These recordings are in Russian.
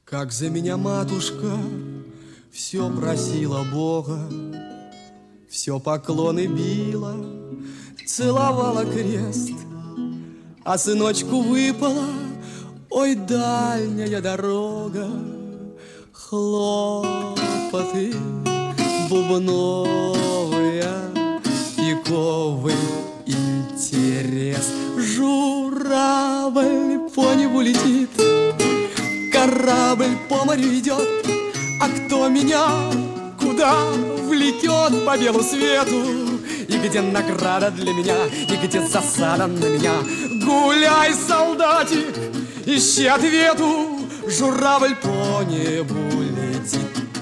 Как за меня матушка все просила Бога, все поклоны била, целовала крест, а сыночку выпала, ой, дальняя дорога, хлопоты бубновые, пиковый интерес. Журавль по небу летит, корабль по морю идет, а кто меня куда влекет по белу свету? И где награда для меня, и где засада на меня? Гуляй, солдатик, ищи ответу, журавль по небу летит.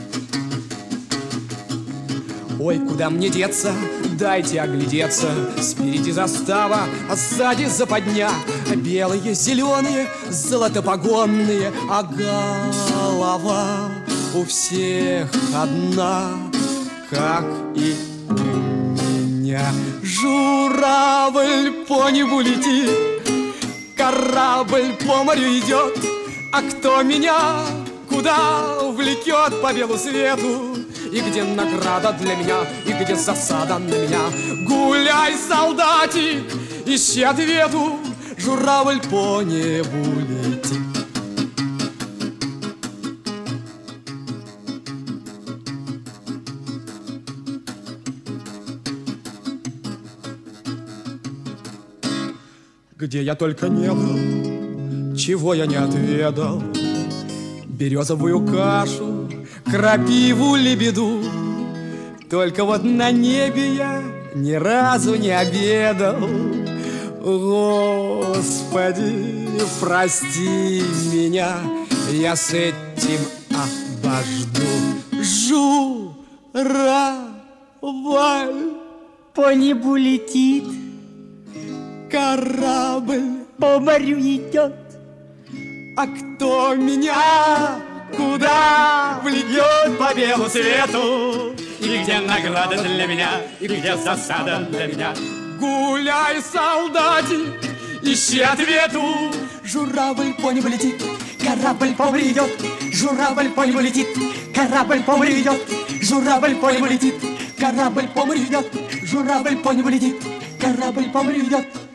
Ой, куда мне деться? Дайте оглядеться. Спереди застава, а сзади западня. Белые, зеленые, золотопогонные, а голова у всех одна, как и у меня. Журавль по небу летит, корабль по морю идет, а кто меня куда влекет по белу свету? И где награда для меня, и где засада на меня? Гуляй, солдатик, ищи ответу, журавль по небу летит. Где я только не был, чего я не отведал, березовую кашу, крапиву, лебеду. Только вот на небе я ни разу не обедал. Господи, прости меня, я с этим обожду. Журавль по небу летит, корабль по морю идет, а кто меня куда влечет по белу свету? И где награда для меня, и где засада для меня? Гуляй, солдатик, ищи ответу, журавль по небу летит, корабль по морю идет, журавль по небу летит, корабль по морю идет, журавль по небу летит, корабль по морю идет, журавль по небу летит, корабль по морю идет.